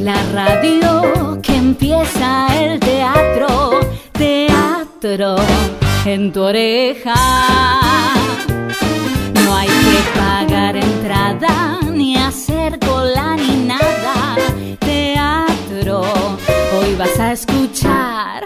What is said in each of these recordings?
la radio que empieza el teatro, teatro en tu oreja. No hay que pagar entrada, ni hacer cola, ni nada. Teatro, hoy vas a escuchar.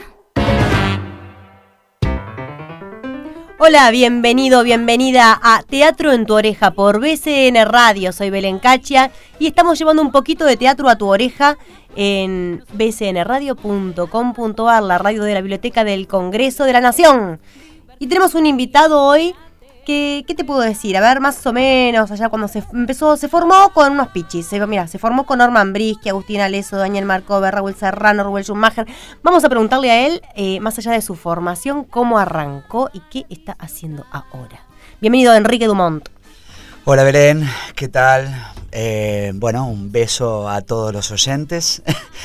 Hola, bienvenido, bienvenida a Teatro en tu Oreja por BCN Radio. Soy Belén Cachia y estamos llevando un poquito de teatro a tu oreja en bcnradio.com.ar, la radio de la Biblioteca del Congreso de la Nación. Y tenemos un invitado hoy que, ¿qué te puedo decir? A ver, más o menos, allá cuando se formó con unos pichis. Se formó con Norman Brisky, Agustín Aleso, Daniel Marcove, Raúl Serrano, Rubén Schumacher. Vamos a preguntarle a él, más allá de su formación, cómo arrancó y qué está haciendo ahora. Bienvenido, Enrique Dumont. Hola Belén, ¿qué tal? Bueno, un beso a todos los oyentes.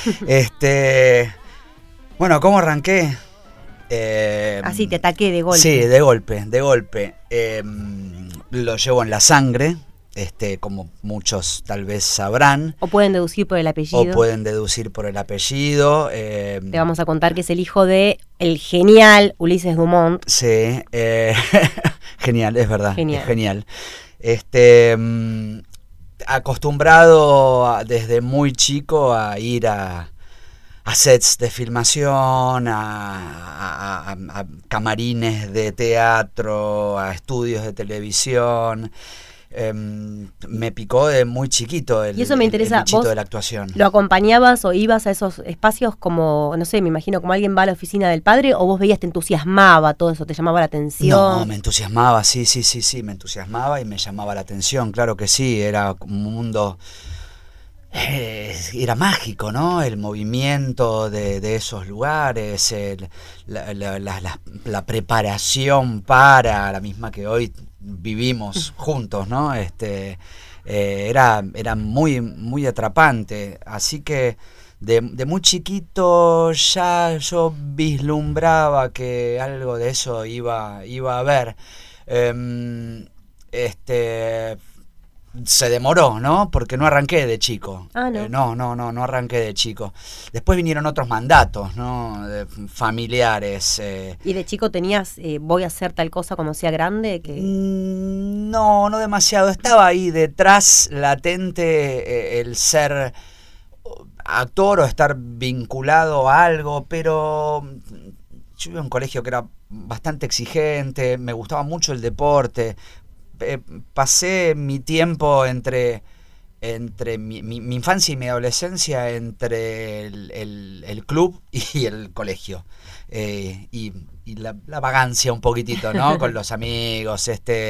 Bueno, ¿cómo arranqué? Así te ataqué de golpe. Sí, de golpe. Lo llevo en la sangre, como muchos tal vez sabrán. O pueden deducir por el apellido. Te vamos a contar que es el hijo de el genial Ulises Dumont. Sí, genial, es verdad, genial. Es genial. Acostumbrado desde muy chico a ir a sets de filmación, a camarines de teatro, a estudios de televisión. Me picó de muy chiquito el bichito de la actuación. ¿Lo acompañabas o ibas a esos espacios como, no sé, me imagino como alguien va a la oficina del padre, o vos veías, te entusiasmaba todo eso, te llamaba la atención? No, me entusiasmaba, sí, me entusiasmaba y me llamaba la atención, claro que sí, era como un mundo... era mágico, ¿no? El movimiento de esos lugares, la preparación para la misma que hoy vivimos juntos, ¿no? Era muy, muy atrapante. Así que de muy chiquito ya yo vislumbraba que algo de eso iba a haber. Se demoró, ¿no? Porque no arranqué de chico. No arranqué de chico. Después vinieron otros mandatos, ¿no? Familiares. ¿Y de chico tenías, voy a hacer tal cosa como sea grande? No demasiado. Estaba ahí detrás, latente, el ser actor o estar vinculado a algo, pero yo iba a un colegio que era bastante exigente, me gustaba mucho el deporte. Pasé mi tiempo entre mi infancia y mi adolescencia entre el club y el colegio, y la vagancia un poquitito, ¿no? Con los amigos.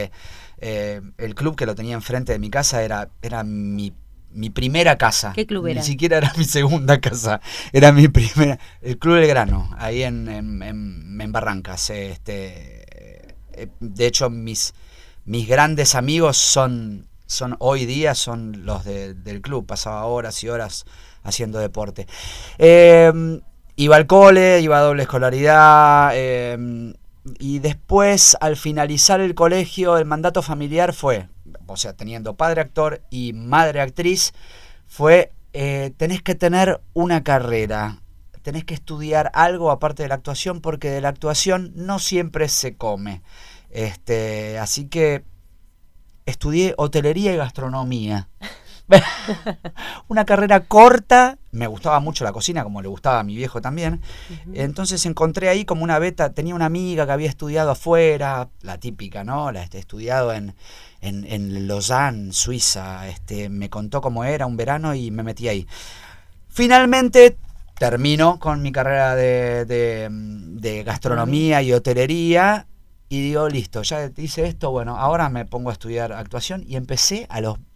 El club, que lo tenía enfrente de mi casa, era mi primera casa. ¿Qué club era? Ni siquiera era mi segunda casa, era mi primera. El Club del Grano, ahí en Barrancas. De hecho, mis grandes amigos son hoy día son los del club. Pasaba horas y horas haciendo deporte. Iba al cole, iba a doble escolaridad, y después, al finalizar el colegio, el mandato familiar fue, o sea, teniendo padre actor y madre actriz, fue, tenés que tener una carrera, tenés que estudiar algo aparte de la actuación, porque de la actuación no siempre se come. Así que estudié hotelería y gastronomía. Una carrera corta. Me gustaba mucho la cocina, como le gustaba a mi viejo también. Entonces encontré ahí como una beta. Tenía una amiga que había estudiado afuera, la típica, ¿no? Estudiado en Lausanne, Suiza. Me contó cómo era un verano y me metí ahí. Finalmente termino con mi carrera de gastronomía y hotelería. Y digo, listo, ya hice esto, bueno, ahora me pongo a estudiar actuación. Y empecé a los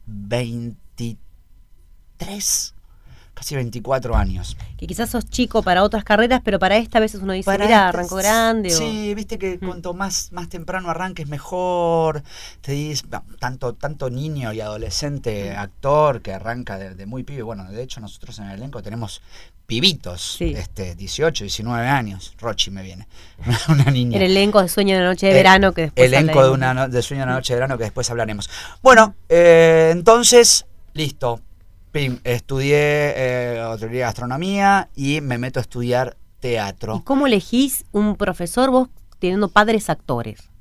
23, casi 24 años. Que quizás sos chico para otras carreras, pero para esta a veces uno dice, mira, arrancó grande. Sí, viste que cuanto más temprano arranques mejor. Te dices, tanto niño y adolescente actor que arranca de muy pibe. Bueno, de hecho nosotros en el elenco tenemos pibitos, sí. 18, 19 años. Rochi me viene, una niña. El elenco de Sueño de una Noche de Verano, que después elenco de Sueño de una Noche de Verano, que después hablaremos. Bueno, entonces, listo. Pim, estudié hotelería y gastronomía y me meto a estudiar ¿Y teatro. cómo elegís un profesor vos teniendo padres actores?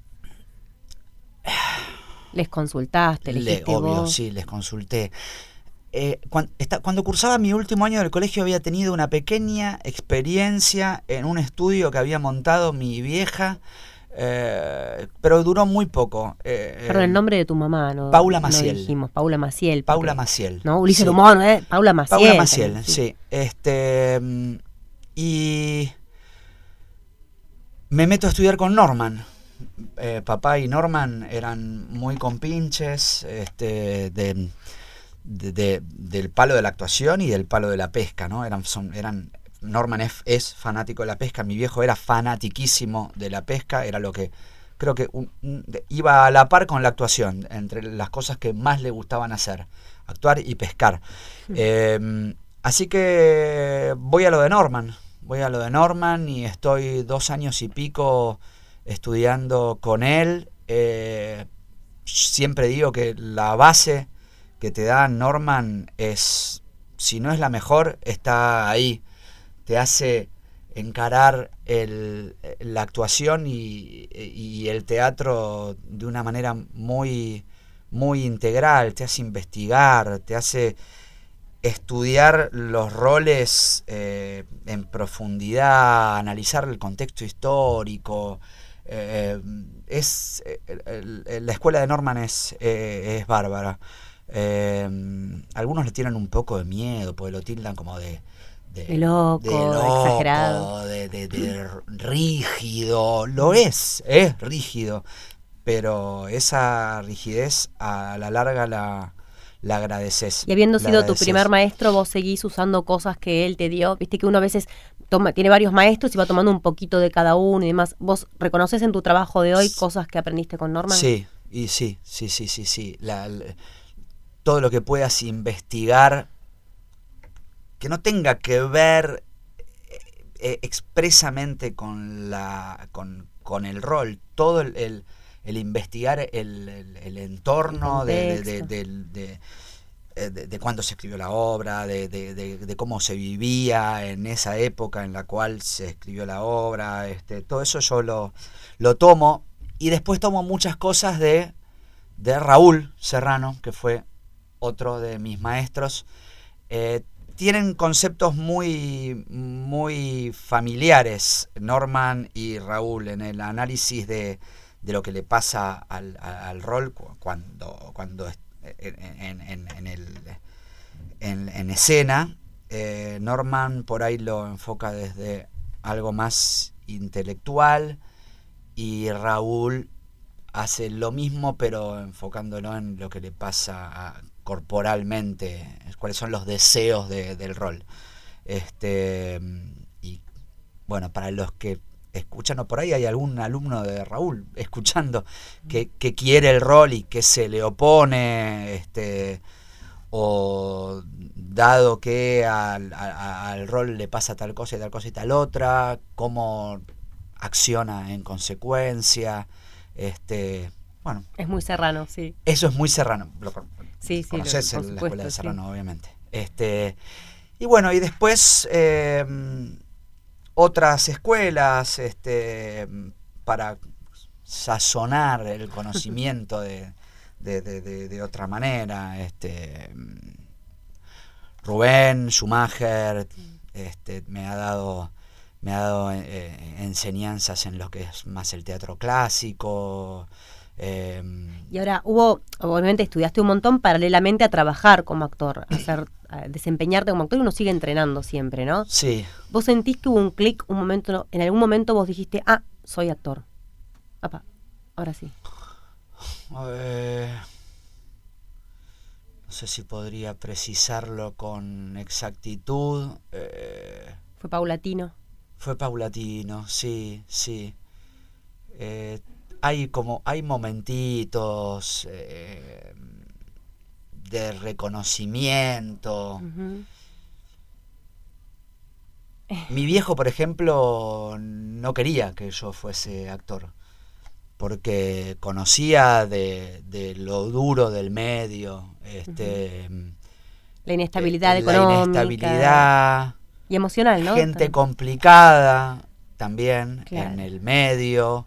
¿Les consultaste? ¿Elegiste Obvio, vos? sí, les consulté. Cuando cursaba mi último año del colegio había tenido una pequeña experiencia en un estudio que había montado mi vieja, pero duró muy poco. Perdón, el nombre de tu mamá, ¿no? Paula No Maciel. dijimos, Paula Maciel. Paula porque- Maciel. No, Ulises Sí. Dumont, ¿eh? Paula Maciel. Paula Maciel, también, sí. Y me meto a estudiar con Norman. Papá y Norman eran muy compinches del palo de la actuación y del palo de la pesca, ¿no? Norman es fanático de la pesca, mi viejo era fanatiquísimo de la pesca, era lo que creo que iba a la par con la actuación, entre las cosas que más le gustaban hacer, actuar y pescar. Así que voy a lo de Norman y estoy 2 años y pico estudiando con él. Siempre digo que la base que te da Norman es, si no es la mejor, está ahí. Te hace encarar la actuación y el teatro de una manera muy, muy integral. Te hace investigar, te hace estudiar los roles en profundidad, analizar el contexto histórico. La escuela de Norman es bárbara. Algunos le tienen un poco de miedo porque lo tildan como de loco, exagerado, de rígido. Lo es rígido, pero esa rigidez a la larga la agradeces. Y habiendo la sido tu agradeces. primer maestro, vos seguís usando cosas que él te dio. Viste que uno a veces tiene varios maestros y va tomando un poquito de cada uno y demás. ¿Vos reconoces en tu trabajo de hoy cosas que aprendiste con Norman? Sí, y sí. Todo lo que puedas investigar que no tenga que ver expresamente con el rol, todo el investigar el entorno de cuándo se escribió la obra, de cómo se vivía en esa época en la cual se escribió la obra, todo eso yo lo tomo, y después tomo muchas cosas de Raúl Serrano, que fue otro de mis maestros. Tienen conceptos muy, muy familiares, Norman y Raúl, en el análisis de lo que le pasa al rol cuando en escena. Norman por ahí lo enfoca desde algo más intelectual y Raúl hace lo mismo pero enfocándolo en lo que le pasa corporalmente, cuáles son los deseos del rol. Y bueno, para los que escuchan, o por ahí hay algún alumno de Raúl escuchando que quiere el rol y que se le opone, o dado que al rol le pasa tal cosa y tal otra, cómo acciona en consecuencia. Bueno, Es muy Serrano, sí. eso es muy Serrano. Sí, conoces por la supuesto, escuela de Serrano, sí. obviamente. Y bueno, y después otras escuelas para sazonar el conocimiento de otra manera. Rubén Schumacher me ha dado enseñanzas en lo que es más el teatro clásico. Y ahora obviamente estudiaste un montón paralelamente a trabajar como actor, a desempeñarte como actor, y uno sigue entrenando siempre, ¿no? Sí. ¿Vos sentís que hubo un clic, un momento, en algún momento vos dijiste, soy actor? Papá, ahora sí. No sé si podría precisarlo con exactitud. ¿Fue paulatino? Fue paulatino, sí. Hay momentitos de reconocimiento. Uh-huh. Mi viejo, por ejemplo, no quería que yo fuese actor, porque conocía de lo duro del medio. La inestabilidad la económica. inestabilidad. Y emocional, ¿no? Gente También. complicada también Claro. en el medio.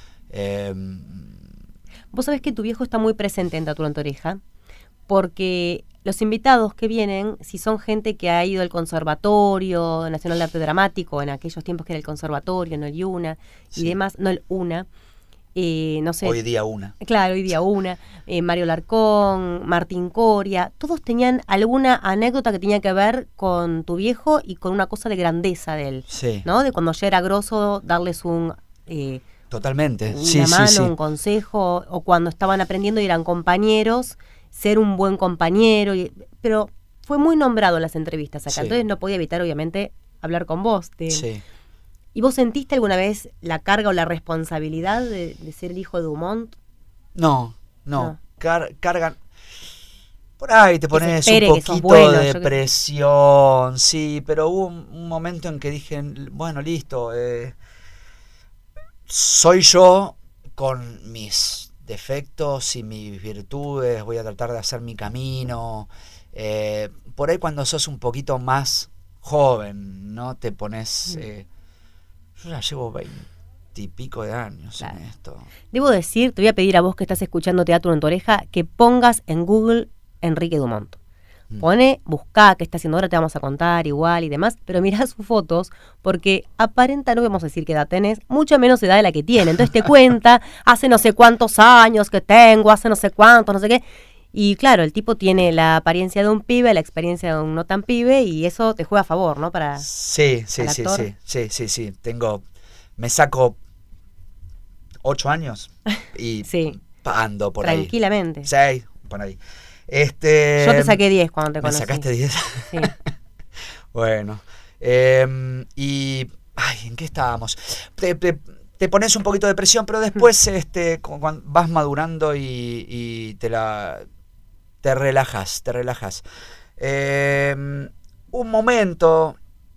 Vos sabés que tu viejo está muy presente en Tatu en tu Oreja, porque los invitados que vienen, si son gente que ha ido al Conservatorio Nacional de Arte Dramático, en aquellos tiempos que era el Conservatorio, no el IUNA, y Sí. demás, no el UNA, no sé. Hoy día una. Claro, hoy día UNA, Mario Larcón, Martín Coria, todos tenían alguna anécdota que tenía que ver con tu viejo y con una cosa de grandeza de él, Sí, ¿no? De cuando ya era grosso, darles totalmente. una Sí, mano, sí, sí. un consejo, o cuando estaban aprendiendo y eran compañeros, ser un buen compañero. Pero fue muy nombrado en las entrevistas acá, Sí. entonces no podía evitar, obviamente, hablar con vos de él. Sí. ¿Y vos sentiste alguna vez la carga o la responsabilidad de ser el hijo de Dumont? No. No. Cargan. Por ahí te pones espere un que sos poquito bueno, de yo que- presión, sí, pero hubo un momento en que dije, bueno, listo, soy yo con mis defectos y mis virtudes, voy a tratar de hacer mi camino. Por ahí cuando sos un poquito más joven, ¿no? Te pones... yo ya llevo 20 y pico de años Claro. en esto. Debo decir, te voy a pedir a vos que estás escuchando Teatro en tu Oreja, que pongas en Google Enrique Dumont. Pone, buscá qué está haciendo ahora, te vamos a contar igual y demás, pero mirá sus fotos porque aparenta, no vamos a decir qué edad tenés, mucha menos edad de la que tiene. Entonces te cuenta, hace no sé cuántos años que tengo, hace no sé cuántos, no sé qué. Y claro, el tipo tiene la apariencia de un pibe, la experiencia de un no tan pibe y eso te juega a favor, ¿no? Para Sí, al actor. sí. Me saco 8 años y Sí. ando por tranquilamente. ahí. 6, por ahí. Yo te saqué 10 cuando te ¿Me conocí. sacaste 10? Sí. Bueno. Y... Ay, ¿en qué estábamos? Te pones un poquito de presión, pero después cuando vas madurando y te relajas. Un momento,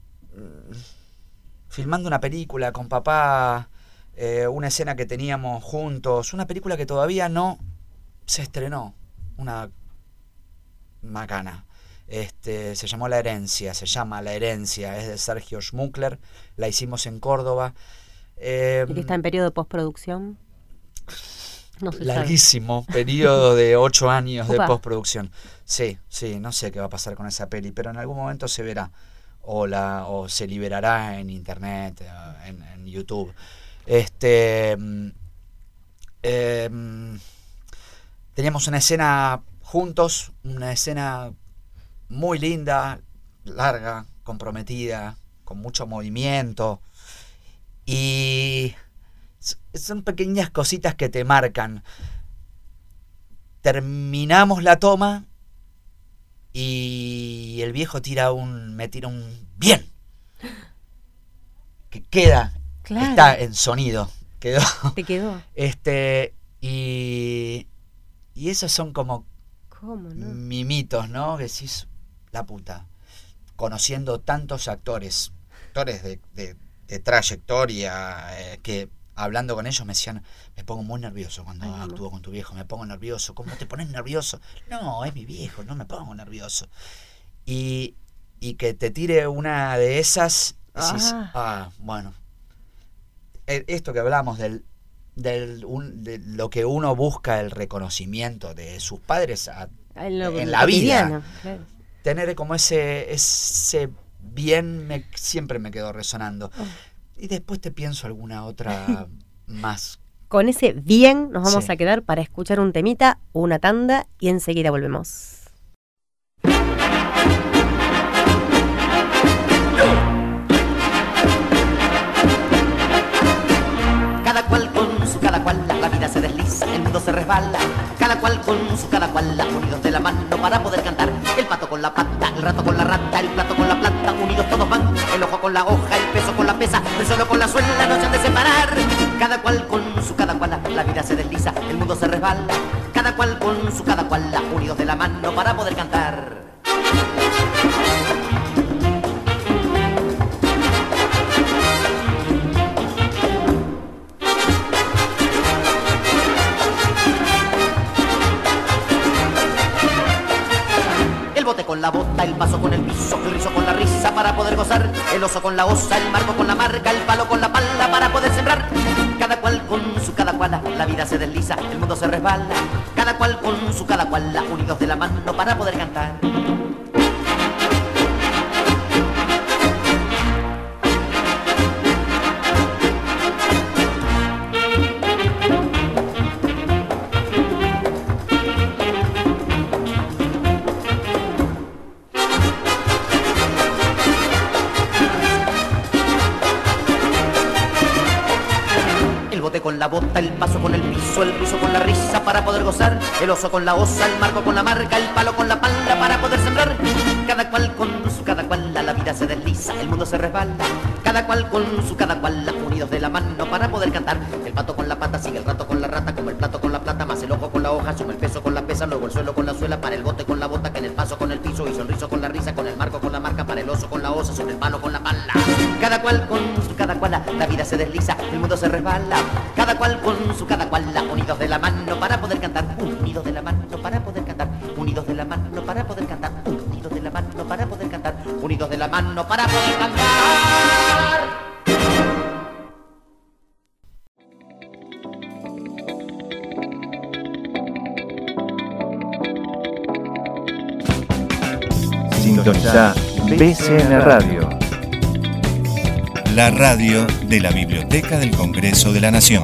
filmando una película con papá, una escena que teníamos juntos, una película que todavía no se estrenó, una macana. Se llama La Herencia, es de Sergio Schmuckler, la hicimos en Córdoba. ¿Y que está en periodo de postproducción? No se sabe. Larguísimo periodo de 8 años de Upa. postproducción. Sí, no sé qué va a pasar con esa peli, pero en algún momento se verá o se liberará en internet, en YouTube. Teníamos una escena juntos, una escena muy linda, larga, comprometida, con mucho movimiento, y son pequeñas cositas que te marcan. Terminamos la toma y el viejo me tira un bien, que queda, Claro. está en sonido, quedó. ¿Te quedó? Y esos son como ¿Cómo no? mimitos, ¿no? Que decís, la puta, conociendo tantos actores de trayectoria, que hablando con ellos me decían, me pongo muy nervioso cuando Ay, no. actúo con tu viejo, me pongo nervioso. ¿Cómo te pones nervioso? No, es mi viejo, no me pongo nervioso. Y que te tire una de esas, decís, bueno, esto que hablamos de lo que uno busca, el reconocimiento de sus padres en la vida, claro. tener como ese bien siempre me quedó resonando. Y después te pienso alguna otra más. Con ese bien nos vamos Sí. a quedar para escuchar un temita, una tanda y enseguida volvemos. Cada cual con su cada cual, la vida se desliza, el mundo se resbala. Cada cual con su cada cual, unidos de la mano para poder cantar. El pato con la pata, el rato con la rata, el plato con la plata, unidos todos van. El ojo con la hoja, el peso con la pesa, el suelo con la suela, no se han de separar. Cada cual con su cada cual, la vida se desliza, el mundo se resbala. Cada cual con su cada cual, unidos de la mano para poder cantar. con la bota, el paso con el piso, el rizo con la risa para poder gozar, el oso con la osa, el marco con la marca, el palo con la pala para poder sembrar. Cada cual con su cada cual, la vida se desliza, el mundo se resbala. Cada cual con su cada cual, unidos de la mano para poder cantar. Con la bota, el paso con el piso, el rizo con la risa para poder gozar, el oso con la osa, el marco con la marca, el palo con la pala para poder sembrar. Cada cual con su cada cual, la vida se desliza, el mundo se resbala. Cada cual con su cada cual, unidos de la mano para poder cantar. El pato con la pata sigue el rato con la rata, como el plato con la plata, más el ojo con la hoja, suma el peso con la pesa, luego el suelo con la suela, para el bote con la bota, que en el paso con el piso, hizo el rizo con la risa, con el marco con la marca, para el oso con la osa, sobre el palo con la pala. Cada cual con su cada cual, la vida se desliza, el mundo se resbala. Cada cual con su cada cual, unidos de la mano para poder cantar, unidos de la mano para poder cantar, unidos de la mano para poder cantar, unidos de la mano para poder cantar, unidos de la mano para poder cantar. Sintoniza BCN Radio, la radio de la Biblioteca del Congreso de la Nación.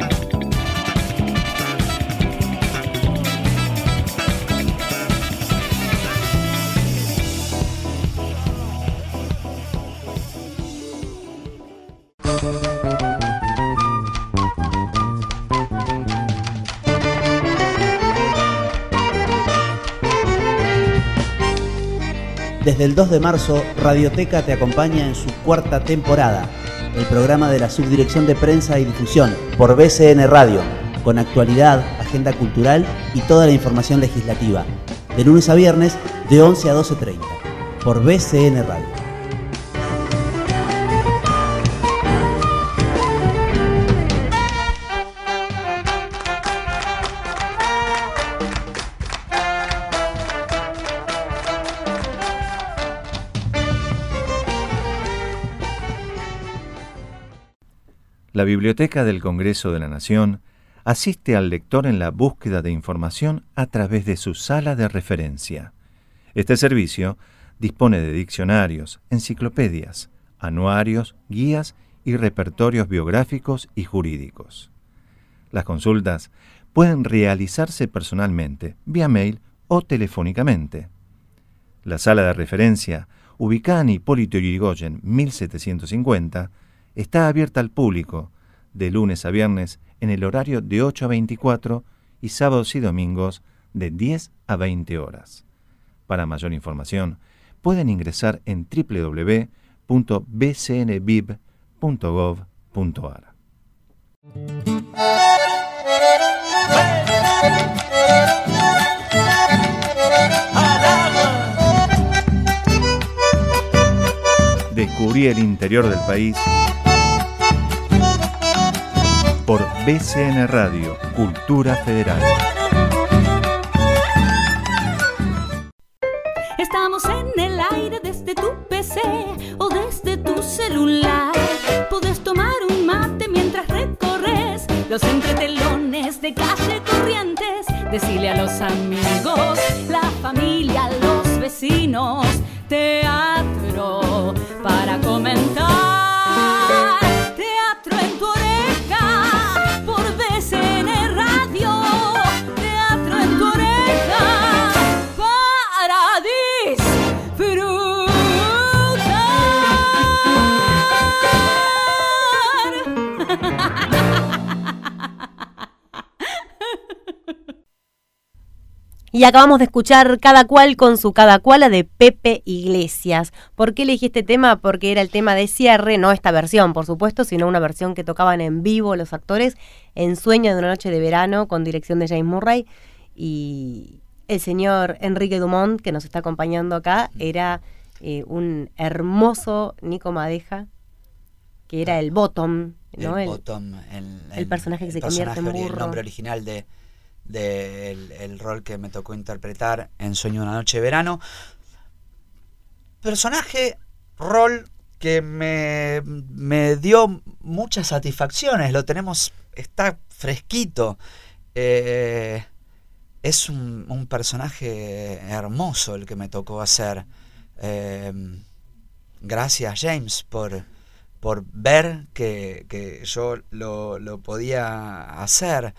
Desde el 2 de marzo, Radioteca te acompaña en su cuarta temporada, el programa de la Subdirección de Prensa y Difusión, por BCN Radio, con actualidad, agenda cultural y toda la información legislativa, de lunes a viernes, de 11 a 12:30, por BCN Radio. La Biblioteca del Congreso de la Nación asiste al lector en la búsqueda de información a través de su sala de referencia. Este servicio dispone de diccionarios, enciclopedias, anuarios, guías y repertorios biográficos y jurídicos. Las consultas pueden realizarse personalmente, vía mail o telefónicamente. La sala de referencia, ubicada en Hipólito Yrigoyen 1750, está abierta al público de lunes a viernes en el horario de 8 a 24 y sábados y domingos de 10 a 20 horas. Para mayor información, pueden ingresar en www.bcnbib.gov.ar. Descubrí el interior del país por BCN Radio, Cultura Federal. Estamos en el aire desde tu PC o desde tu celular. Podés tomar un mate mientras recorres los entretelones de calle Corrientes. Decile a los amigos, la familia, los vecinos, teatro para comentar. Teatro en tu oreja por BCN Radio. Teatro en tu oreja para Y acabamos de escuchar Cada cual con su cada cuala de Pepe Iglesias. ¿Por qué elegí este tema? Porque era el tema de cierre, no esta versión, por supuesto, sino una versión que tocaban en vivo los actores en Sueño de una noche de verano, con dirección de James Murray. Y el señor Enrique Dumont, que nos está acompañando acá, era un hermoso Nico Madeja, que era el Bottom, ¿no? El personaje que se convierte en burro. El nombre original del rol que me tocó interpretar en Sueño de una noche de verano. personaje, rol que me dio muchas satisfacciones. Lo tenemos, está fresquito. Es un personaje hermoso el que me tocó hacer. Gracias, James, por ver que yo lo podía hacer.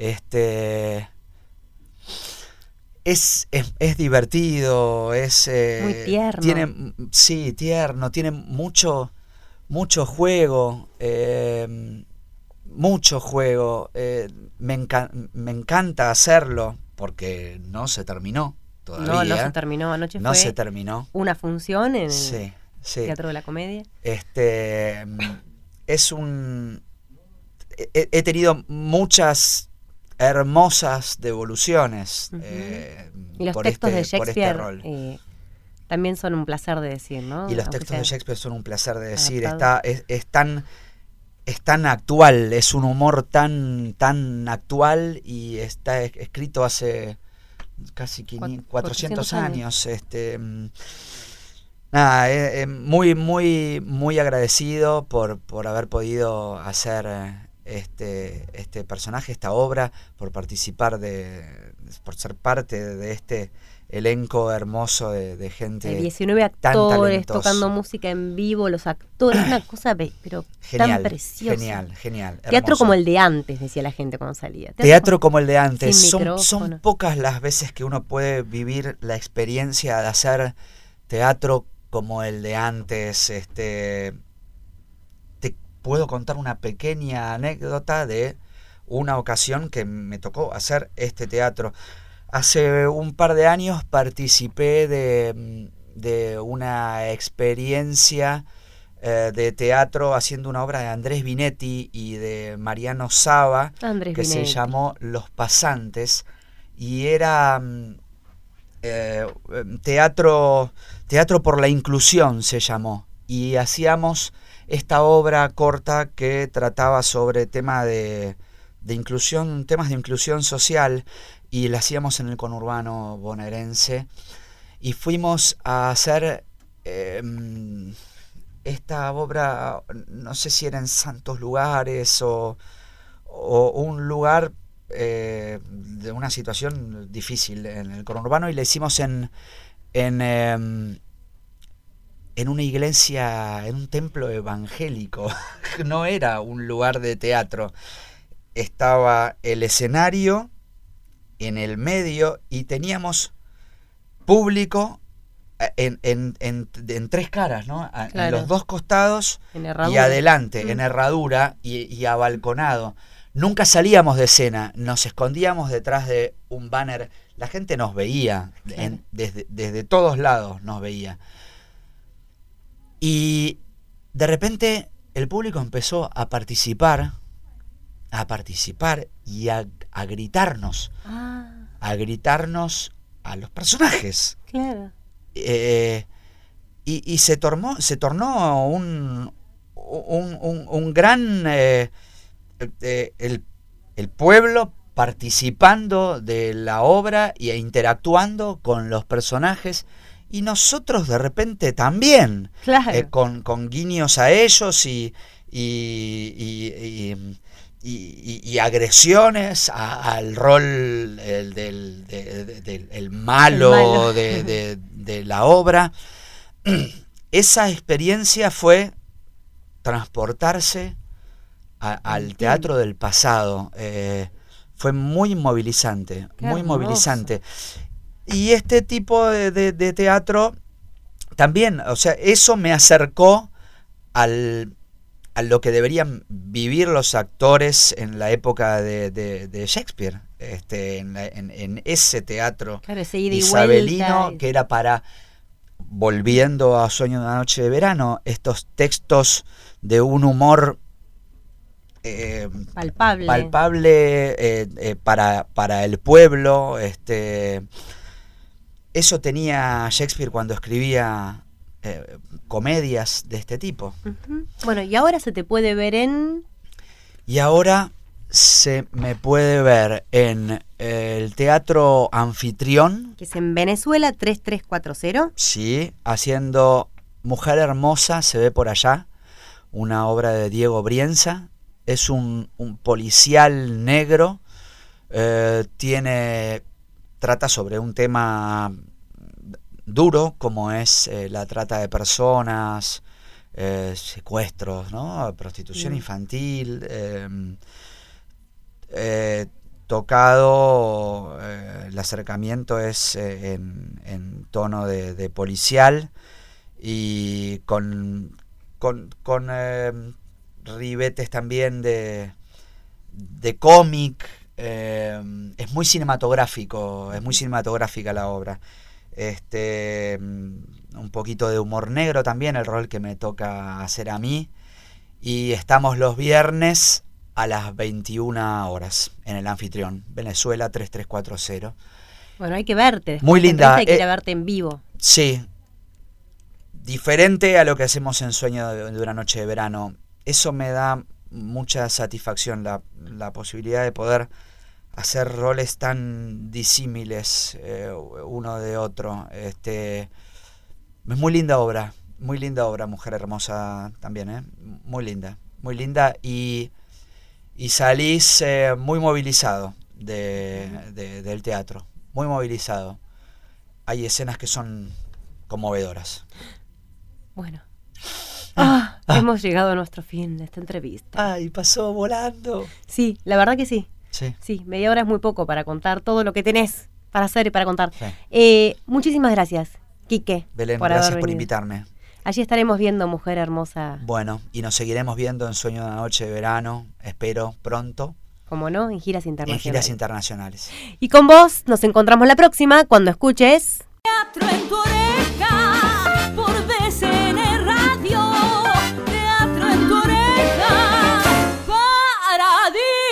Es divertido, es muy tierno. Tierno, tiene mucho juego, me encanta hacerlo porque no se terminó todavía. No se terminó, anoche no fue se terminó. Una función en Sí. Teatro de la Comedia. He tenido muchas hermosas devoluciones. Y los por textos de por Shakespeare rol. también son un placer de decir, ¿no? Y los Aunque textos de sea Shakespeare son un placer de decir. adaptado. Es tan actual, es un humor tan actual y está escrito hace casi 400 años. Muy agradecido por haber podido hacer este personaje, esta obra, por participar por ser parte de este elenco hermoso de gente. 19 tan actores talentosa. tocando música en vivo, los actores, una cosa pero Genial, tan preciosa. Genial. Teatro hermoso. como el de antes, decía la gente cuando salía. Teatro como el de antes. sin Son micrófono. pocas las veces que uno puede vivir la experiencia de hacer teatro como el de antes. Te puedo contar una pequeña anécdota de una ocasión que me tocó hacer este teatro. Hace un par de años participé de una experiencia de teatro haciendo una obra de Andrés Binetti y de Mariano Saba, Andrés que Binetti. se llamó Los Pasantes, y era teatro por la inclusión se llamó, y hacíamos esta obra corta que trataba sobre temas de inclusión social, y la hacíamos en el conurbano bonaerense, y fuimos a hacer esta obra, no sé si era en Santos Lugares o un lugar de una situación difícil en el conurbano, y la hicimos en una iglesia, en un templo evangélico. No era un lugar de teatro. Estaba el escenario en el medio y teníamos público en tres caras, ¿no? Claro. En los dos costados En herradura. y adelante, en herradura y abalconado. Nunca salíamos de escena, nos escondíamos detrás de un banner. La gente nos veía, Claro. desde todos lados nos veía. Y de repente el público empezó a participar y a gritarnos. A gritarnos a los personajes. Claro. Y se tornó un gran el pueblo participando de la obra e interactuando con los personajes, y nosotros de repente también, Claro. con guiños a ellos y agresiones al rol del malo de la obra. Esa experiencia fue transportarse al teatro del pasado. Fue muy movilizante, Qué muy hermoso. movilizante. Y este tipo de teatro también, o sea, eso me acercó a lo que deberían vivir los actores en la época de Shakespeare, en ese teatro Claro, ese ida y isabelino, vuelta. que era para, volviendo a Sueño de una noche de verano, estos textos de un humor palpable. Para el pueblo. Eso tenía Shakespeare cuando escribía comedias de este tipo. Ujú. Bueno, y ahora se te puede ver en... Y ahora se me puede ver en el Teatro Anfitrión. Que es en Venezuela 3340. Sí, haciendo Mujer Hermosa, se ve por allá, una obra de Diego Brienza. Es un policial negro, trata sobre un tema duro como es la trata de personas, secuestros, ¿no? Prostitución infantil, tocado, el acercamiento es en tono de policial y con ribetes también de cómic. Es muy cinematográfico, es muy cinematográfica la obra. Un poquito de humor negro también, el rol que me toca hacer a mí. Y estamos los viernes a las 21 horas en el Anfitrión, Venezuela 3340. Bueno, hay que verte. Muy linda. Hay que ir a verte en vivo. Sí. Diferente a lo que hacemos en Sueño de una noche de verano. Eso me da mucha satisfacción, la posibilidad de poder hacer roles tan disímiles uno de otro. Es muy linda obra, Mujer Hermosa también, muy linda y salís muy movilizado del teatro, muy movilizado. Hay escenas que son conmovedoras. Bueno. Hemos llegado a nuestro fin de esta entrevista. Ay, pasó volando. Sí, la verdad que sí. Sí, media hora es muy poco para contar todo lo que tenés para hacer y para contar. Sí. Muchísimas gracias, Quique, Belén, por gracias haber por venido. invitarme. Allí estaremos viendo Mujer Hermosa. Bueno, y nos seguiremos viendo en Sueño de una noche de verano, espero pronto. Como no, en giras internacionales. En giras internacionales. Y con vos nos encontramos la próxima cuando escuches Teatro en tu oreja por BCN Radio. Teatro en tu oreja para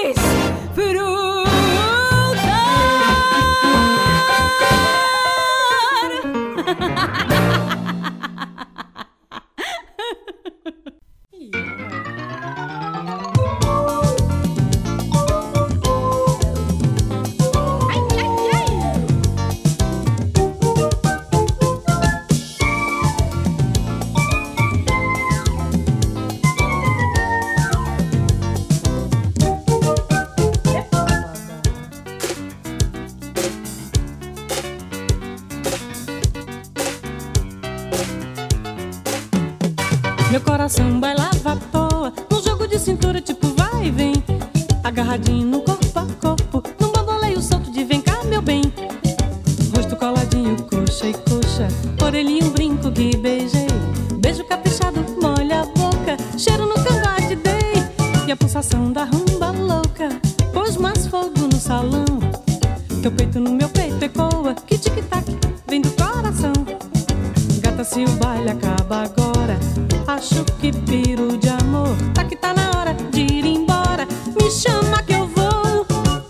Meu coração bailava à toa, num jogo de cintura tipo vai e vem, agarradinho no corpo a corpo, num bamboleio solto de vem cá meu bem. Rosto coladinho, coxa e coxa, orelhinha um brinco que beijei, beijo caprichado, molha a boca, cheiro no cangote dei, e a pulsação da rumba louca pôs mais fogo no salão. Teu peito no meu peito ecoa, que tic-tac vem do coração. Gata, se o baile acaba agora, acho que piro de amor. Tá que tá na hora de ir embora, me chama que eu vou.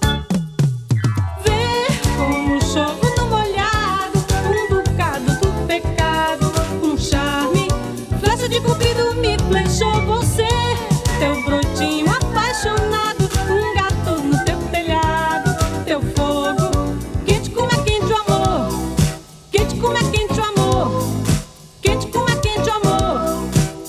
Ver como chove no molhado, um bocado do pecado, um charme, flecha de cupido me flechou você. Teu brotinho apaixonado, um gato no teu telhado, teu fogo, quente como é quente o amor, quente como é quente o amor, quente como é quente o amor.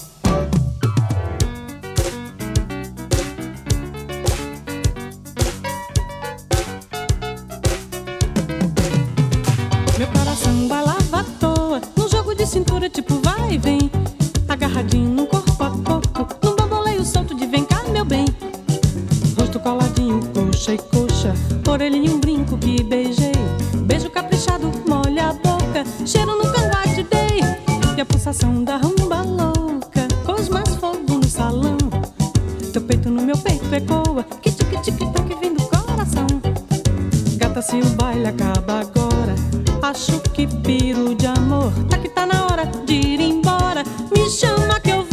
Meu coração balava à toa, num jogo de cintura tipo vai e vem, agarradinho no corpo a corpo, num bamboleio solto de vem cá meu bem. Rosto coladinho, coxa e coxa, orelhinha um brinco que beijei, beijo caprichado, molha a boca, cheiro no cangote dei, e a pulsação da rumba louca pôs mais fogo no salão. Teu peito no meu peito ecoa, que tic-tic-tac vem do coração. Gata, se o baile acaba agora, acho que piro de amor. Tá que tá na hora de ir embora, me chama que eu